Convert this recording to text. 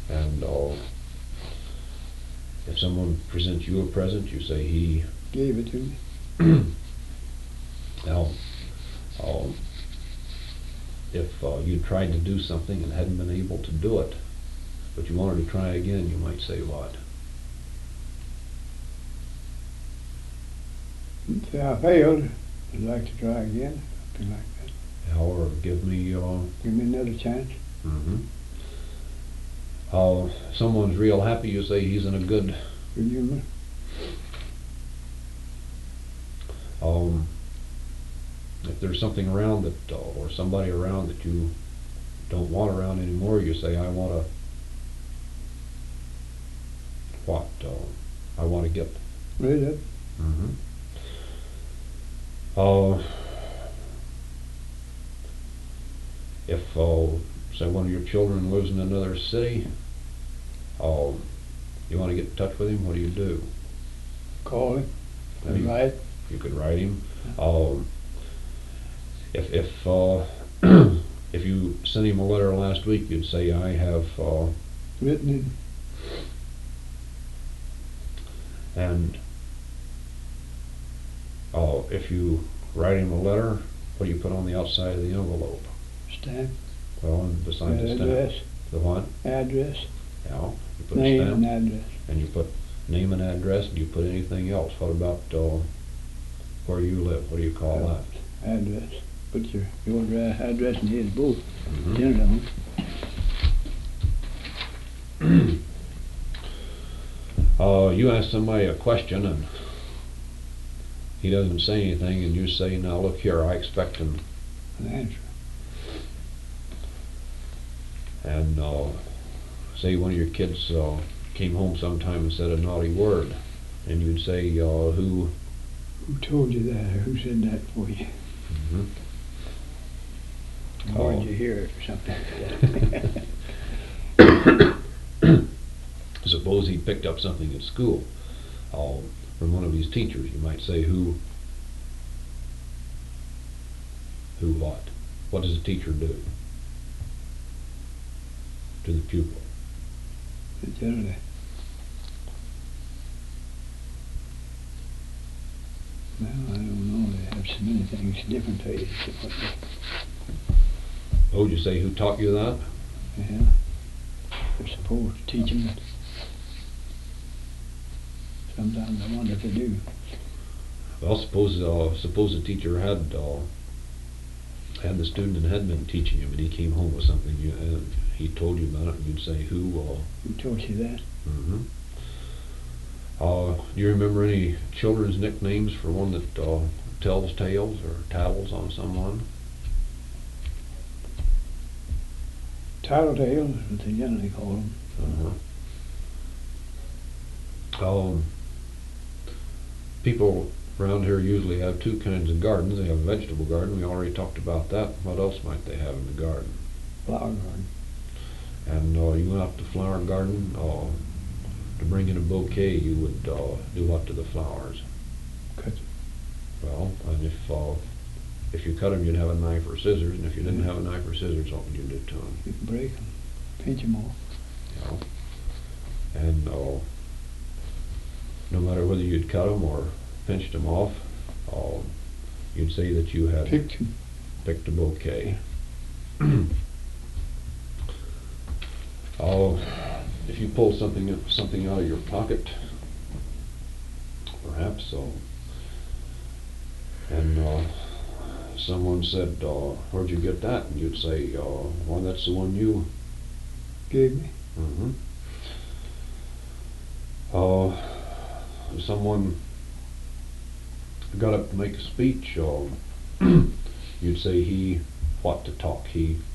And if someone presents you a present, you say he gave it to me. Now, if you tried to do something and hadn't been able to do it, but you wanted to try again, you might say what? Say I failed, I'd like to try again, something like that. Or give me Give me another chance. someone's real happy, you say he's in a good humor. If there's something around that, or somebody around that you don't want around anymore, you say, I want to, what? I want to get rid of. If, say, one of your children lives in another city, you want to get in touch with him, what do? Call him. Write. You could write him. If if you sent him a letter last week, you'd say, I have written it. And if you write him a letter, what do you put on the outside of the envelope? Stamp. Well, and beside the stamp, address. The what? Address. Yeah. You put name a stamp, and address. and you put name and address. Do you put anything else? What about where you live? What do you call that? Address. Put your address and his both. Generally. You ask somebody a question and he doesn't say anything, and you say, now look here, I expect an answer. And say one of your kids came home sometime and said a naughty word, and you'd say, who told you that, or who said that for you? Or did you hear it or something? Suppose he picked up something at school from one of his teachers. You might say, who what? What does a teacher do to the pupil? Generally. Well, I don't know. They have so many things different to you. Oh, did you say who taught you that? Yeah. They're supposed to teach them. Sometimes I wonder if they do. Well, suppose the teacher had the student and had been teaching him, and he came home with something. He told you about it, and you'd say, who? Who taught you that? Do you remember any children's nicknames for one that tells tales or tattles on someone? Tattletale is what they generally call them. People around here usually have two kinds of gardens. They have a vegetable garden. We already talked about that. What else might they have in the garden? Flower garden. And you went out to the flower garden to bring in a bouquet. You would do what to the flowers? Cut them. Well, and if you cut them, you'd have a knife or scissors. And if you didn't have a knife or scissors, what would you do to them? You can break them, pinch them off. Yeah. And no matter whether you'd cut them or pinched them off, you'd say that you had picked a bouquet. If you pull something out of your pocket, perhaps, and someone said, where'd you get that? And you'd say, well, that's the one you gave me. Someone got up to make a speech, you'd say he what to talk. He